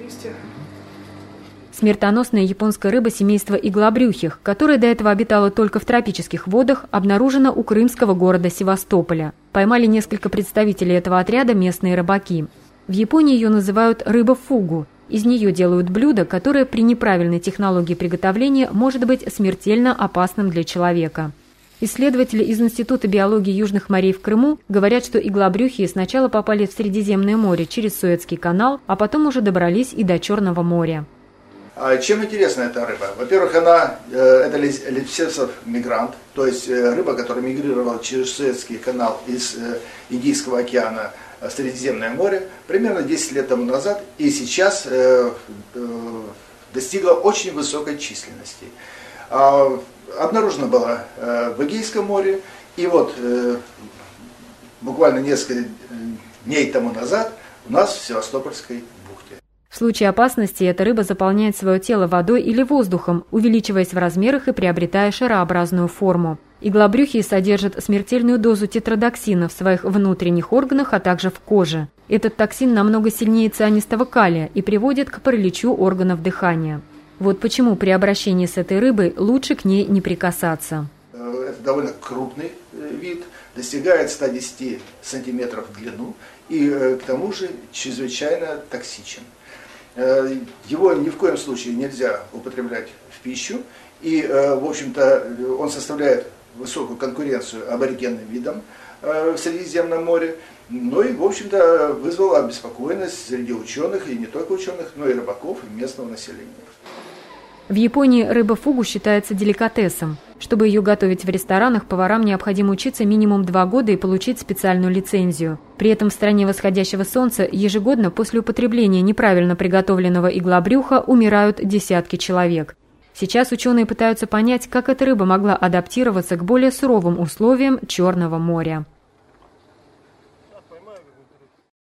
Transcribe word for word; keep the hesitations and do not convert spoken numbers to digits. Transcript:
вместе. Смертоносная японская рыба семейства иглобрюхих, которая до этого обитала только в тропических водах, обнаружена у крымского города Севастополя. Поймали несколько представителей этого отряда местные рыбаки. В Японии ее называют рыба-фугу. Из нее делают блюдо, которое при неправильной технологии приготовления может быть смертельно опасным для человека. Исследователи из Института биологии южных морей в Крыму говорят, что иглобрюхие сначала попали в Средиземное море через Суэцкий канал, а потом уже добрались и до Черного моря. А чем интересна эта рыба? Во-первых, она э, это лепсесов-мигрант, то есть э, рыба, которая мигрировала через Суэцкий канал из э, Индийского океана в Средиземное море примерно десять лет тому назад, и сейчас э, э, достигла очень высокой численности. А, обнаружена была э, в Эгейском море, и вот э, буквально несколько дней тому назад у нас в Севастопольской бухте. В случае опасности эта рыба заполняет свое тело водой или воздухом, увеличиваясь в размерах и приобретая шарообразную форму. Иглобрюхие содержат смертельную дозу тетродоксина в своих внутренних органах, а также в коже. Этот токсин намного сильнее цианистого калия и приводит к параличу органов дыхания. Вот почему при обращении с этой рыбой лучше к ней не прикасаться. Это довольно крупный вид, достигает ста десяти сантиметров в длину и к тому же чрезвычайно токсичен. Его ни в коем случае нельзя употреблять в пищу, и, в общем-то, он составляет высокую конкуренцию аборигенным видам в Средиземном море, но и, в общем-то, вызвал обеспокоенность среди ученых, и не только ученых, но и рыбаков, и местного населения. В Японии рыба-фугу считается деликатесом. Чтобы ее готовить в ресторанах, поварам необходимо учиться минимум два года и получить специальную лицензию. При этом в стране восходящего солнца ежегодно после употребления неправильно приготовленного иглобрюха умирают десятки человек. Сейчас ученые пытаются понять, как эта рыба могла адаптироваться к более суровым условиям Черного моря.